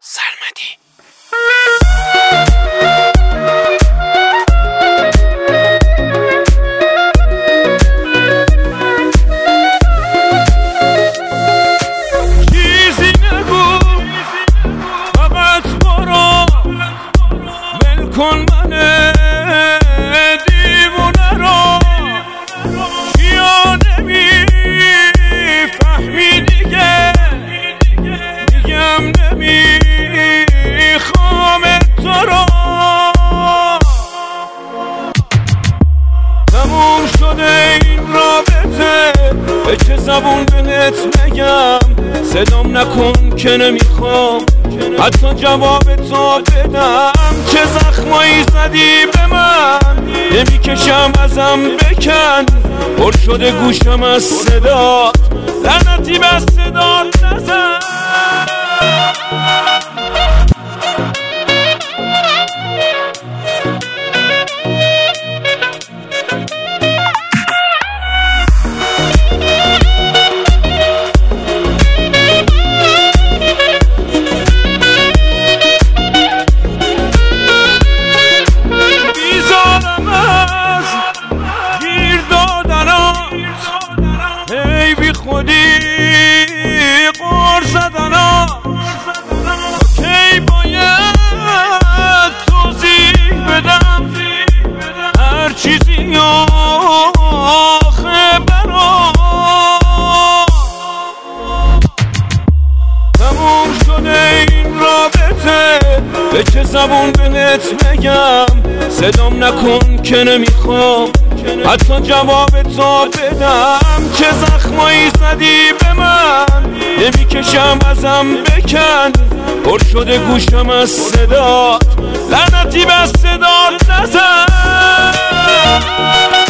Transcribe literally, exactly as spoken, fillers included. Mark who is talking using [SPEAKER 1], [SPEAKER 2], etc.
[SPEAKER 1] سرمدی.
[SPEAKER 2] چیزی نگو فقط برو ول کن من دیوونه رو، چیا نمیفهمی دیگه، میگم نمیخوام تو رو. تموم شده این رابطه، به چه زبون بهت بگم؟ صدام نکن که نمیخوام حتی جواب تو بدم. چه زخمایی زدی به من، نمیکشم ازم بکن. پر شده گوشم از صدات، لعنتی بس صدات نزن. خودی قر زدنات کی باید توضیح بدم هر چیزی آخه برا تموم شده این رابطه. به چه زبون بهت بگم؟ صدام نکن که نمیخوام حتی جواب تو بدم. چه زخمایی زدی به من، نمیکشم ازم بکن. پر شده گوشم از صدات، لعنتی بس صدات نزن.